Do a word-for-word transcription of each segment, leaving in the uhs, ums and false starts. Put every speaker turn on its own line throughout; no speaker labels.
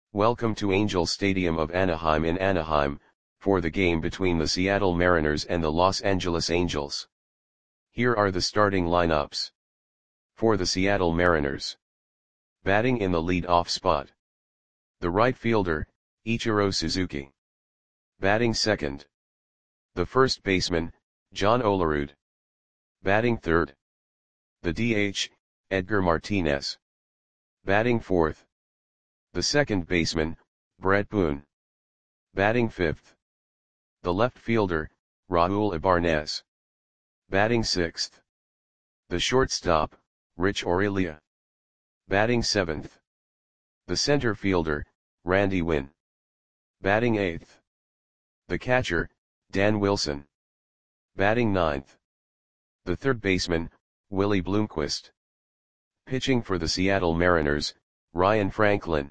Welcome to Angel Stadium of Anaheim in Anaheim, for the game between the Seattle Mariners and the Los Angeles Angels. Here are the starting lineups. For the Seattle Mariners. Batting in the lead-off spot. The right fielder, Ichiro Suzuki. Batting second. The first baseman, John Olerud. Batting third. The D H, Edgar Martinez. Batting fourth. The second baseman, Bret Boone. Batting fifth. The left fielder, Raul Ibanez. Batting sixth. The shortstop, Rich Aurelia. Batting seventh. The center fielder, Randy Winn. Batting eighth. The catcher, Dan Wilson. Batting ninth. The third baseman, Willie Bloomquist. Pitching for the Seattle Mariners, Ryan Franklin.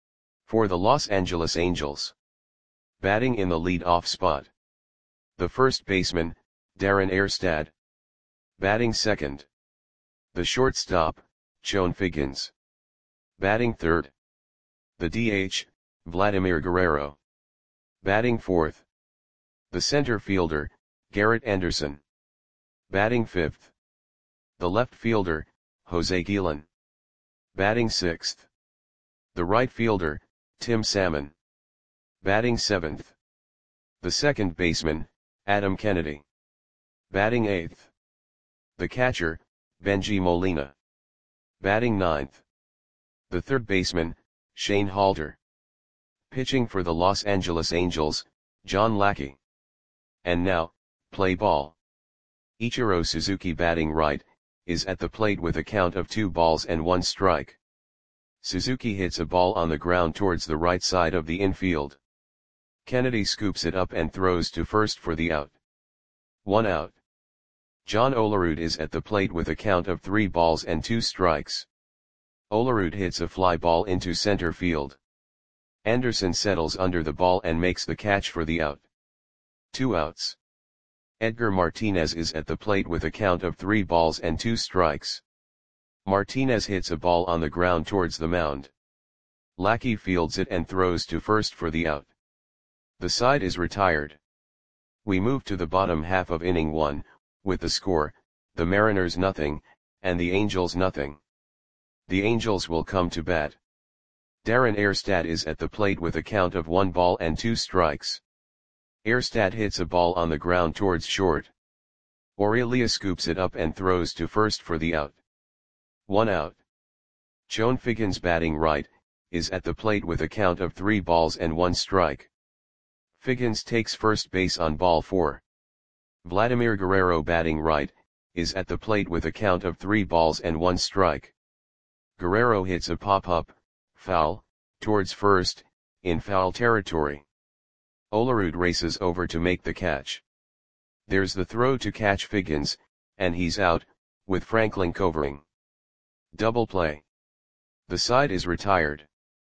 For the Los Angeles Angels. Batting in the lead-off spot. The first baseman, Darren Erstad. Batting second. The shortstop, Chone Figgins. Batting third. The D H, Vladimir Guerrero. Batting fourth. The center fielder, Garrett Anderson. Batting fifth. The left fielder, Jose Guillen. Batting sixth. The right fielder, Tim Salmon. Batting seventh. The second baseman, Adam Kennedy. Batting eighth. The catcher, Benji Molina. Batting ninth. The third baseman, Shane Halter. Pitching for the Los Angeles Angels, John Lackey. And now, play ball. Ichiro Suzuki batting right, is at the plate with a count of two balls and one strike. Suzuki hits a ball on the ground towards the right side of the infield. Kennedy scoops it up and throws to first for the out. One out. John Olerud is at the plate with a count of three balls and two strikes. Olerud hits a fly ball into center field. Anderson settles under the ball and makes the catch for the out. Two outs. Edgar Martinez is at the plate with a count of three balls and two strikes. Martinez hits a ball on the ground towards the mound. Lackey fields it and throws to first for the out. The side is retired. We move to the bottom half of inning one, with the score, the Mariners nothing, and the Angels nothing. The Angels will come to bat. Darren Erstad is at the plate with a count of one ball and two strikes. Erstad hits a ball on the ground towards short. Aurelia scoops it up and throws to first for the out. One out. Chone Figgins batting right, is at the plate with a count of three balls and one strike. Figgins takes first base on ball four. Vladimir Guerrero batting right, is at the plate with a count of three balls and one strike. Guerrero hits a pop-up, foul, towards first, in foul territory. Olerud races over to make the catch. There's the throw to catch Figgins, and he's out, with Franklin covering. Double play. The side is retired.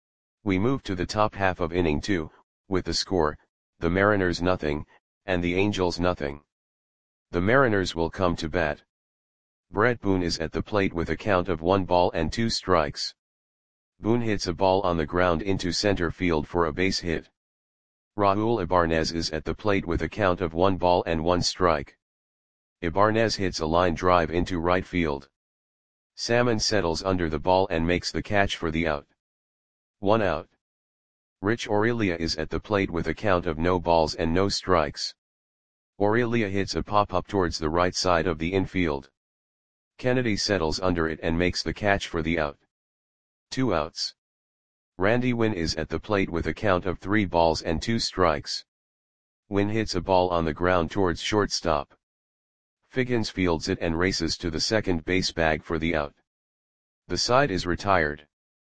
We move to the top half of inning two, with the score, the Mariners nothing, and the Angels nothing. The Mariners will come to bat. Bret Boone is at the plate with a count of one ball and two strikes. Boone hits a ball on the ground into center field for a base hit. Raul Ibanez is at the plate with a count of one ball and one strike. Ibanez hits a line drive into right field. Salmon settles under the ball and makes the catch for the out. One out. Rich Aurelia is at the plate with a count of no balls and no strikes. Aurelia hits a pop-up towards the right side of the infield. Kennedy settles under it and makes the catch for the out. Two outs. Randy Winn is at the plate with a count of three balls and two strikes. Winn hits a ball on the ground towards shortstop. Figgins fields it and races to the second base bag for the out. The side is retired.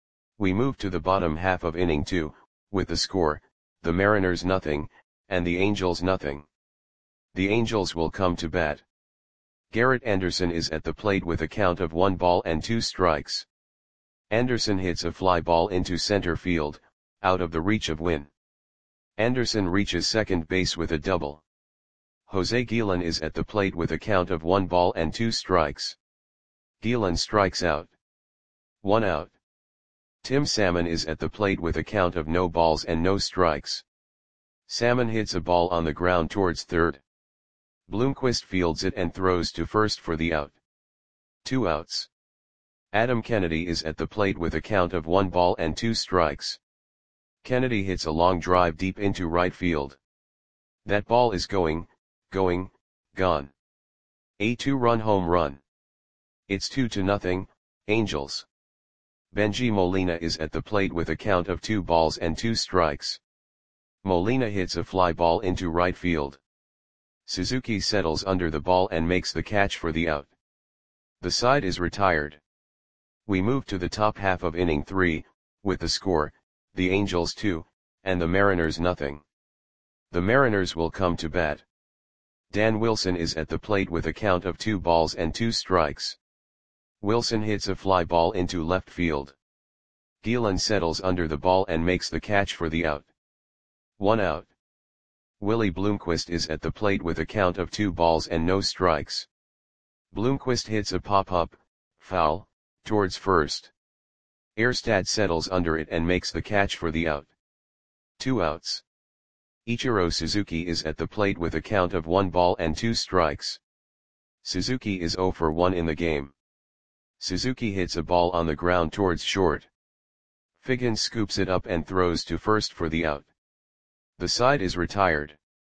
We move to the bottom half of inning two, with the score, the Mariners nothing, and the Angels nothing. The Angels will come to bat. Garrett Anderson is at the plate with a count of one ball and two strikes. Anderson hits a fly ball into center field, out of the reach of Winn. Anderson reaches second base with a double. Jose Guillen is at the plate with a count of one ball and two strikes. Guillen strikes out. One out. Tim Salmon is at the plate with a count of no balls and no strikes. Salmon hits a ball on the ground towards third. Bloomquist fields it and throws to first for the out. Two outs. Adam Kennedy is at the plate with a count of one ball and two strikes. Kennedy hits a long drive deep into right field. That ball is going, going, gone. A two-run home run. It's two to nothing, Angels. Benji Molina is at the plate with a count of two balls and two strikes. Molina hits a fly ball into right field. Suzuki settles under the ball and makes the catch for the out. The side is retired. We move to the top half of inning three, with the score, the Angels two, and the Mariners nothing. The Mariners will come to bat. Dan Wilson is at the plate with a count of two balls and two strikes. Wilson hits a fly ball into left field. Gielan settles under the ball and makes the catch for the out. One out. Willie Bloomquist is at the plate with a count of two balls and no strikes. Bloomquist hits a pop-up, foul, towards first. Erstad settles under it and makes the catch for the out. Two outs. Ichiro Suzuki is at the plate with a count of one ball and two strikes. Suzuki is zero for one in the game. Suzuki hits a ball on the ground towards short. Figgins scoops it up and throws to first for the out. The side is retired.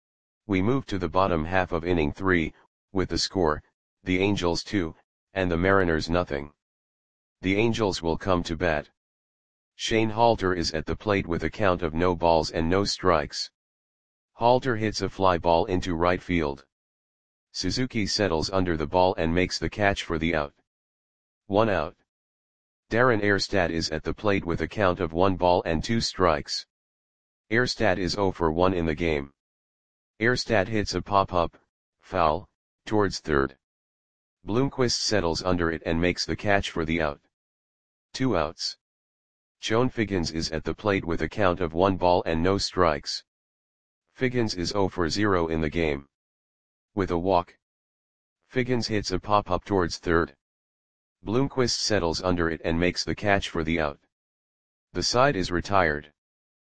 We move to the bottom half of inning three, with the score, the Angels two, and the Mariners nothing. The Angels will come to bat. Shane Halter is at the plate with a count of no balls and no strikes. Halter hits a fly ball into right field. Suzuki settles under the ball and makes the catch for the out. One out. Darren Erstad is at the plate with a count of one ball and two strikes. Erstad is zero for one in the game. Erstad hits a pop-up, foul, towards third. Bloomquist settles under it and makes the catch for the out. Two outs. Joan Figgins is at the plate with a count of one ball and no strikes. Figgins is zero for zero in the game. With a walk. Figgins hits a pop-up towards third. Bloomquist settles under it and makes the catch for the out. The side is retired.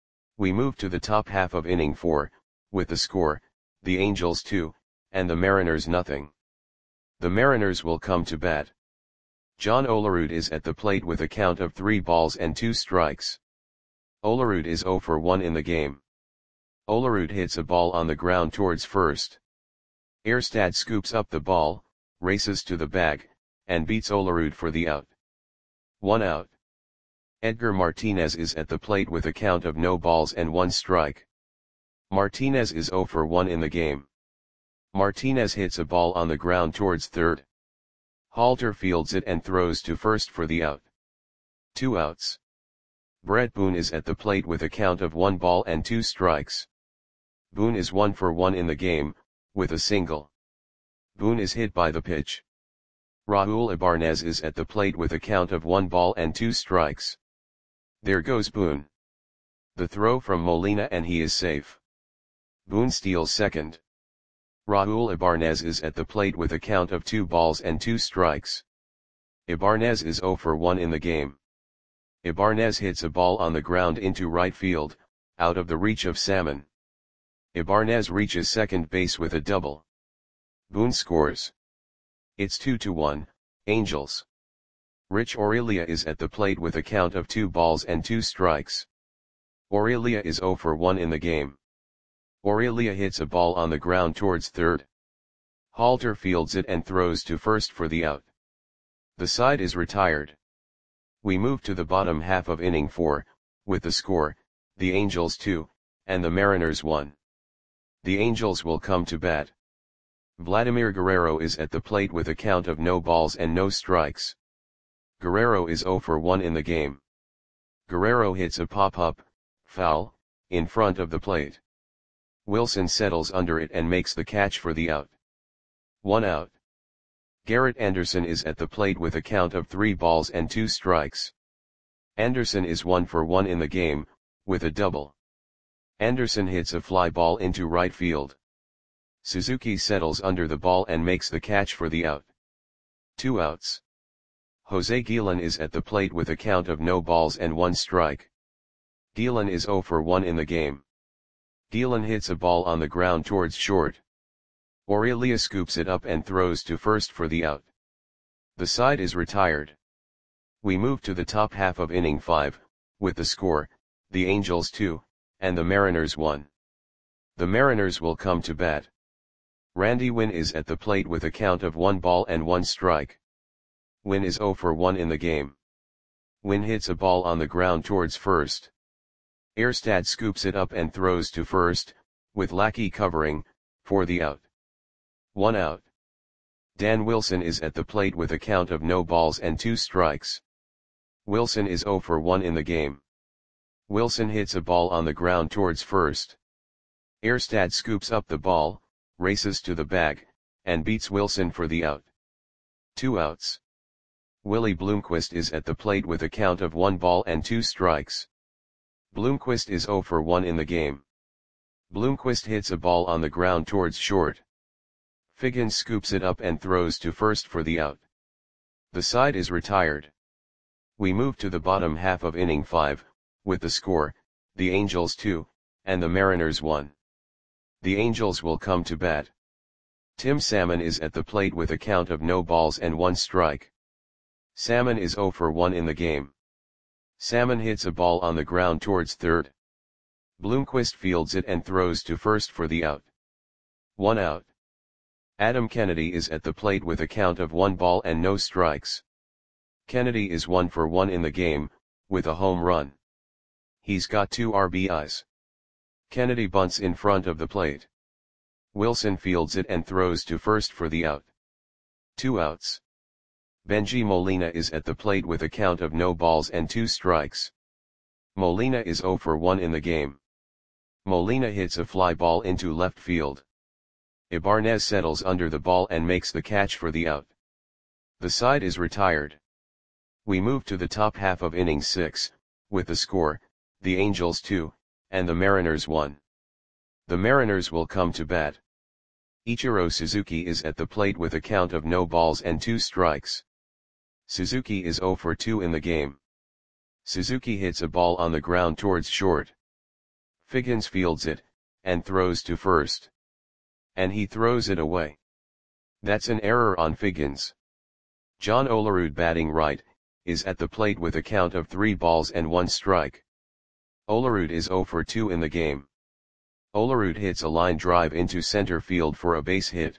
We move to the top half of inning four, with the score, the Angels two, and the Mariners nothing. The Mariners will come to bat. John Olerud is at the plate with a count of three balls and two strikes. Olerud is zero for one in the game. Olerud hits a ball on the ground towards first. Erstad scoops up the ball, races to the bag, and beats Olerud for the out. One out. Edgar Martinez is at the plate with a count of no balls and one strike. Martinez is zero for one in the game. Martinez hits a ball on the ground towards third. Halter fields it and throws to first for the out. Two outs. Brett Boone is at the plate with a count of one ball and two strikes. Boone is one for one in the game, with a single. Boone is hit by the pitch. Raul Ibanez is at the plate with a count of one ball and two strikes. There goes Boone. The throw from Molina and he is safe. Boone steals second. Raul Ibanez is at the plate with a count of two balls and two strikes. Ibanez is zero for one in the game. Ibanez hits a ball on the ground into right field, out of the reach of Salmon. Ibanez reaches second base with a double. Boone scores. It's two to one, Angels. Rich Aurelia is at the plate with a count of two balls and two strikes. Aurelia is zero for one in the game. Aurelia hits a ball on the ground towards third. Halter fields it and throws to first for the out. The side is retired. We move to the bottom half of inning four, with the score, the Angels two, and the Mariners one. The Angels will come to bat. Vladimir Guerrero is at the plate with a count of no balls and no strikes. Guerrero is zero for one in the game. Guerrero hits a pop-up, foul, in front of the plate. Wilson settles under it and makes the catch for the out. One out. Garrett Anderson is at the plate with a count of three balls and two strikes. Anderson is one for one in the game, with a double. Anderson hits a fly ball into right field. Suzuki settles under the ball and makes the catch for the out. Two outs. Jose Guillen is at the plate with a count of no balls and one strike. Guillen is zero for one in the game. Guillen hits a ball on the ground towards short. Aurelia scoops it up and throws to first for the out. The side is retired. We move to the top half of inning five, with the score, the Angels two, and the Mariners one. The Mariners will come to bat. Randy Winn is at the plate with a count of one ball and one strike. Winn is zero for one in the game. Winn hits a ball on the ground towards first. Erstad scoops it up and throws to first, with Lackey covering, for the out. One out. Dan Wilson is at the plate with a count of no balls and two strikes. Wilson is zero for one in the game. Wilson hits a ball on the ground towards first. Erstad scoops up the ball, races to the bag, and beats Wilson for the out. Two outs. Willie Bloomquist is at the plate with a count of one ball and two strikes. Bloomquist is zero for one in the game. Bloomquist hits a ball on the ground towards short. Figgins scoops it up and throws to first for the out. The side is retired. We move to the bottom half of inning five, with the score, the Angels two, and the Mariners one. The Angels will come to bat. Tim Salmon is at the plate with a count of no balls and one strike. Salmon is zero for one in the game. Salmon hits a ball on the ground towards third. Bloomquist fields it and throws to first for the out. One out. Adam Kennedy is at the plate with a count of one ball and no strikes. Kennedy is one for one in the game, with a home run. He's got two R B Is. Kennedy bunts in front of the plate. Wilson fields it and throws to first for the out. Two outs. Benji Molina is at the plate with a count of no balls and two strikes. Molina is zero for one in the game. Molina hits a fly ball into left field. Ibanez settles under the ball and makes the catch for the out. The side is retired. We move to the top half of inning six, with the score, the Angels two, and the Mariners one. The Mariners will come to bat. Ichiro Suzuki is at the plate with a count of no balls and two strikes. Suzuki is zero for two in the game. Suzuki hits a ball on the ground towards short. Figgins fields it, and throws to first. And he throws it away. That's an error on Figgins. John Olerud, batting right, is at the plate with a count of three balls and one strike. Olerud is zero for two in the game. Olerud hits a line drive into center field for a base hit.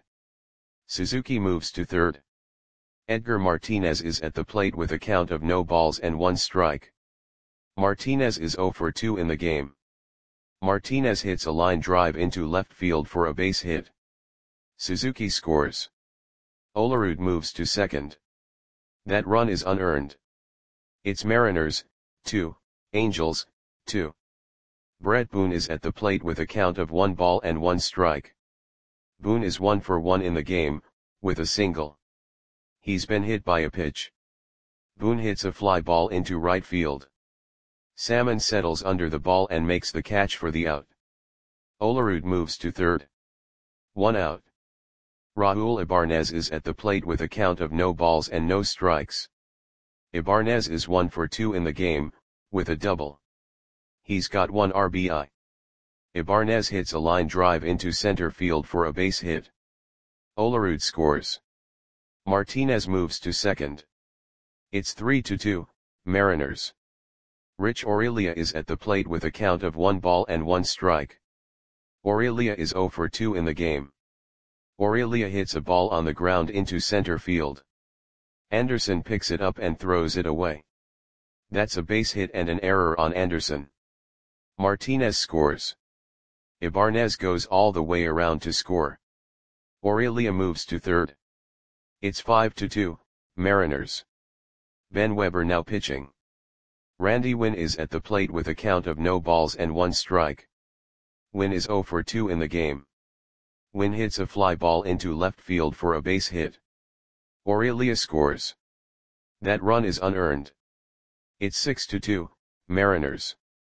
Suzuki moves to third. Edgar Martinez is at the plate with a count of no balls and one strike. Martinez is zero for two in the game. Martinez hits a line drive into left field for a base hit. Suzuki scores. Olerud moves to second. That run is unearned. It's Mariners, two, Angels, two. Brett Boone is at the plate with a count of one ball and one strike. Boone is one for one in the game, with a single. He's been hit by a pitch. Boone hits a fly ball into right field. Salmon settles under the ball and makes the catch for the out. Olerud moves to third. One out. Raul Ibanez is at the plate with a count of no balls and no strikes. Ibanez is one for two in the game, with a double. He's got one R B I. Ibanez hits a line drive into center field for a base hit. Olerud scores. Martinez moves to second. It's three to two, Mariners. Rich Aurelia is at the plate with a count of one ball and one strike. Aurelia is zero for two in the game. Aurelia hits a ball on the ground into center field. Anderson picks it up and throws it away. That's a base hit and an error on Anderson. Martinez scores. Ibanez goes all the way around to score. Aurelia moves to third. It's five to two, Mariners. Ben Weber now pitching. Randy Winn is at the plate with a count of no balls and one strike. Winn is zero for two in the game. Winn hits a fly ball into left field for a base hit. Aurelia scores. That run is unearned. It's six to two, Mariners.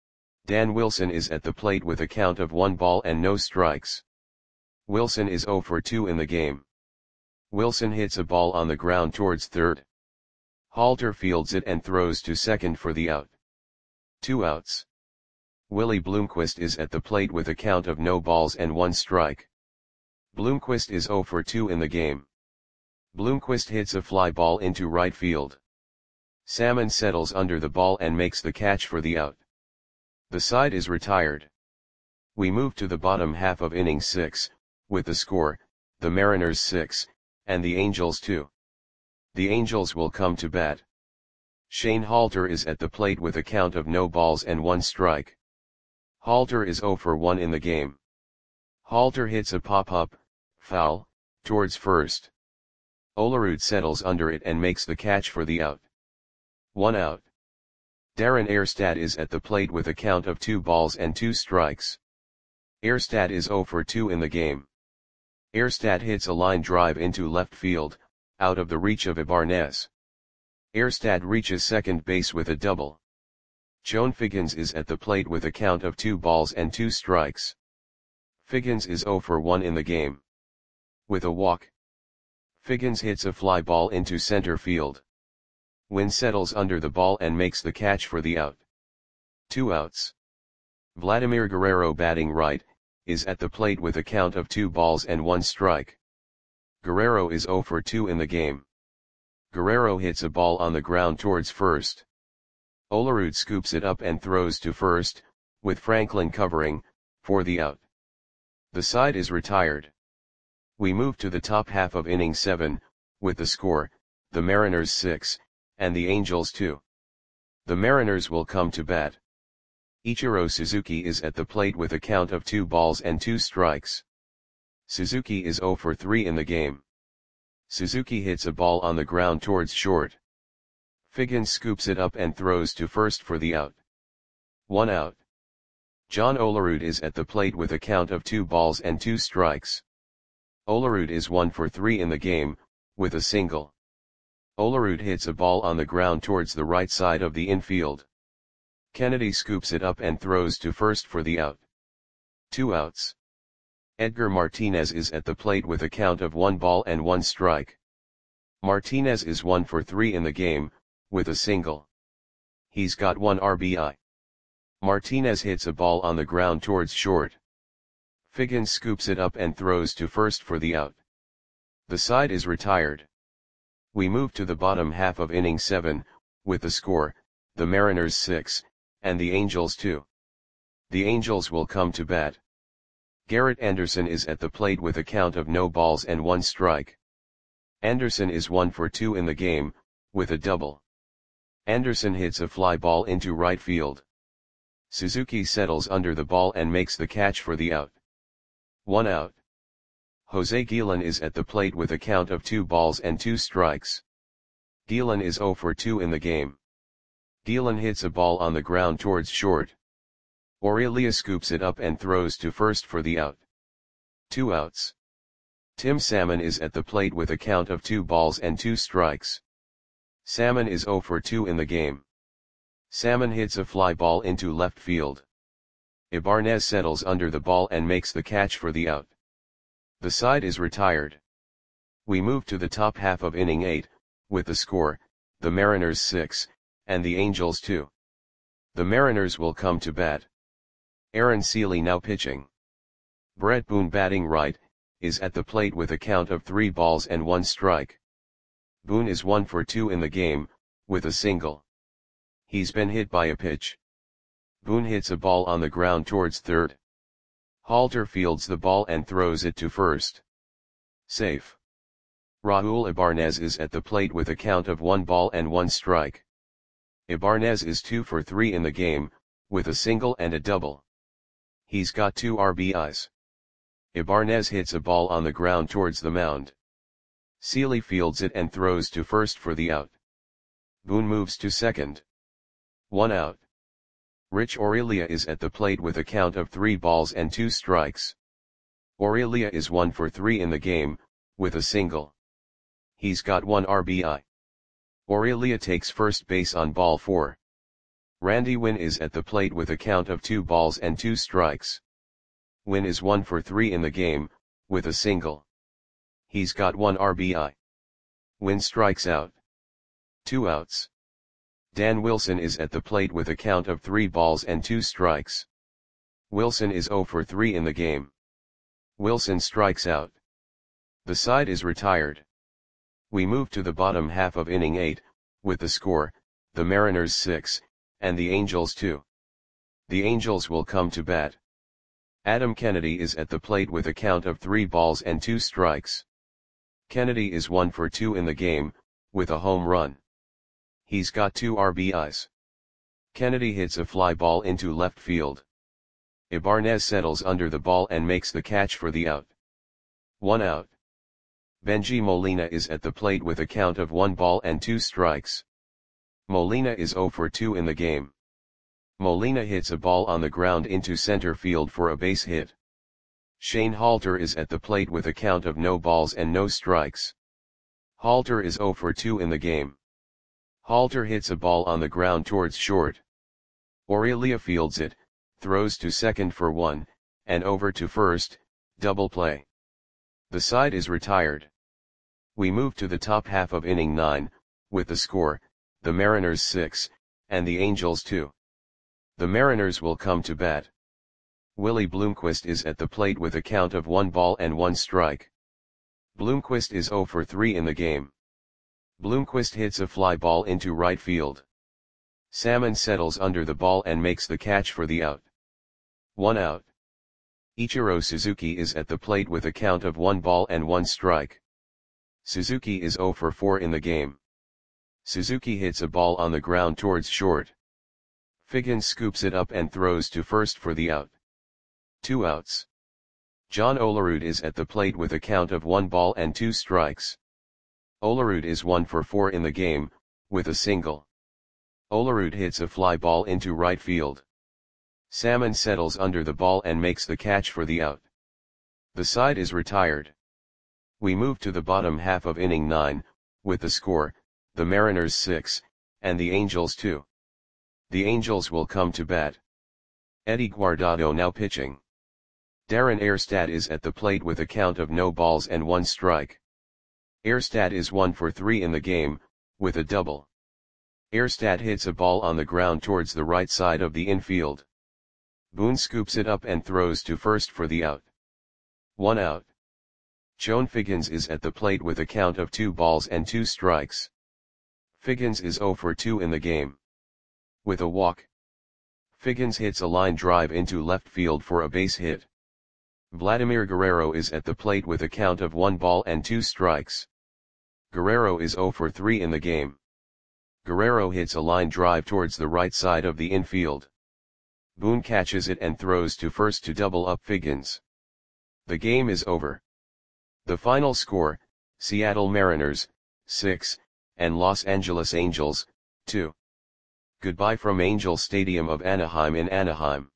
Dan Wilson is at the plate with a count of one ball and no strikes. Wilson is zero for two in the game. Wilson hits a ball on the ground towards third. Halter fields it and throws to second for the out. Two outs. Willie Bloomquist is at the plate with a count of no balls and one strike. Bloomquist is oh for two in the game. Bloomquist hits a fly ball into right field. Salmon settles under the ball and makes the catch for the out. The side is retired. We move to the bottom half of inning six, with the score, the Mariners six, and the Angels two. The Angels will come to bat. Shane Halter is at the plate with a count of no balls and one strike. Halter is oh for one in the game. Halter hits a pop-up, foul, towards first. Olerud settles under it and makes the catch for the out. One out. Darren Erstad is at the plate with a count of two balls and two strikes. Erstad is oh for two in the game. Erstad hits a line drive into left field, out of the reach of Ibanez. Erstad reaches second base with a double. Joan Figgins is at the plate with a count of two balls and two strikes. Figgins is oh for one in the game. With a walk, Figgins hits a fly ball into center field. Wynn settles under the ball and makes the catch for the out. Two outs. Vladimir Guerrero, batting right, is at the plate with a count of two balls and one strike. Guerrero is oh for two in the game. Guerrero hits a ball on the ground towards first. Olerud scoops it up and throws to first, with Franklin covering, for the out. The side is retired. We move to the top half of inning seven, with the score, the Mariners six, and the Angels two. The Mariners will come to bat. Ichiro Suzuki is at the plate with a count of two balls and two strikes. Suzuki is oh for three in the game. Suzuki hits a ball on the ground towards short. Figgins scoops it up and throws to first for the out. One out. John Olerud is at the plate with a count of two balls and two strikes. Olerud is one for three in the game, with a single. Olerud hits a ball on the ground towards the right side of the infield. Kennedy scoops it up and throws to first for the out. Two outs. Edgar Martinez is at the plate with a count of one ball and one strike. Martinez is one for three in the game, with a single. He's got one R B I. Martinez hits a ball on the ground towards short. Figgins scoops it up and throws to first for the out. The side is retired. We move to the bottom half of inning seven, with the score, the Mariners six, and the Angels two. The Angels will come to bat. Garrett Anderson is at the plate with a count of no balls and one strike. Anderson is one for two in the game, with a double. Anderson hits a fly ball into right field. Suzuki settles under the ball and makes the catch for the out. One out. Jose Guillen is at the plate with a count of two balls and two strikes. Guillen is oh for two in the game. Guillen hits a ball on the ground towards short. Aurelia scoops it up and throws to first for the out. Two outs. Tim Salmon is at the plate with a count of two balls and two strikes. Salmon is oh for two in the game. Salmon hits a fly ball into left field. Ibanez settles under the ball and makes the catch for the out. The side is retired. We move to the top half of inning eight, with the score, the Mariners six, and the Angels two. The Mariners will come to bat. Aaron Seeley now pitching. Brett Boone, batting right, is at the plate with a count of three balls and one strike. Boone is one for two in the game, with a single. He's been hit by a pitch. Boone hits a ball on the ground towards third. Halter fields the ball and throws it to first. Safe. Raul Ibanez is at the plate with a count of one ball and one strike. Ibanez is two for three in the game, with a single and a double. He's got two R B Is. Ibanez hits a ball on the ground towards the mound. Seeley fields it and throws to first for the out. Boone moves to second. One out. Rich Aurelia is at the plate with a count of three balls and two strikes. Aurelia is one for three in the game, with a single. He's got one R B I. Aurelia takes first base on ball four. Randy Wynn is at the plate with a count of two balls and two strikes. Wynn is one for three in the game, with a single. He's got one R B I. Wynn strikes out. Two outs. Dan Wilson is at the plate with a count of three balls and two strikes. Wilson is zero for three in the game. Wilson strikes out. The side is retired. We move to the bottom half of inning eight, with the score, the Mariners six, and the Angels two. The Angels will come to bat. Adam Kennedy is at the plate with a count of three balls and two strikes. Kennedy is one for two in the game, with a home run. He's got two R B Is. Kennedy hits a fly ball into left field. Ibanez settles under the ball and makes the catch for the out. One out. Benji Molina is at the plate with a count of one ball and two strikes. Molina is zero for two in the game. Molina hits a ball on the ground into center field for a base hit. Shane Halter is at the plate with a count of no balls and no strikes. Halter is zero for two in the game. Halter hits a ball on the ground towards short. Aurelia fields it, throws to second for one, and over to first, double play. The side is retired. We move to the top half of inning nine, with the score, the Mariners six, and the Angels two. The Mariners will come to bat. Willie Bloomquist is at the plate with a count of one ball and one strike. Bloomquist is zero for three in the game. Bloomquist hits a fly ball into right field. Salmon settles under the ball and makes the catch for the out. One out. Ichiro Suzuki is at the plate with a count of one ball and one strike. Suzuki is zero for four in the game. Suzuki hits a ball on the ground towards short. Figgins scoops it up and throws to first for the out. Two outs. John Olerud is at the plate with a count of one ball and two strikes. Olerud is one for four in the game, with a single. Olerud hits a fly ball into right field. Salmon settles under the ball and makes the catch for the out. The side is retired. We move to the bottom half of inning nine, with the score, the Mariners six, and the Angels two. The Angels will come to bat. Eddie Guardado now pitching. Darren Erstad is at the plate with a count of no balls and one strike. Erstad is one for three in the game, with a double. Erstad hits a ball on the ground towards the right side of the infield. Boone scoops it up and throws to first for the out. One out. Joan Figgins is at the plate with a count of two balls and two strikes. Figgins is zero for two in the game. With a walk. Figgins hits a line drive into left field for a base hit. Vladimir Guerrero is at the plate with a count of one ball and two strikes. Guerrero is zero for three in the game. Guerrero hits a line drive towards the right side of the infield. Boone catches it and throws to first to double up Figgins. The game is over. The final score, Seattle Mariners, six, and Los Angeles Angels, two. Goodbye from Angel Stadium of Anaheim in Anaheim.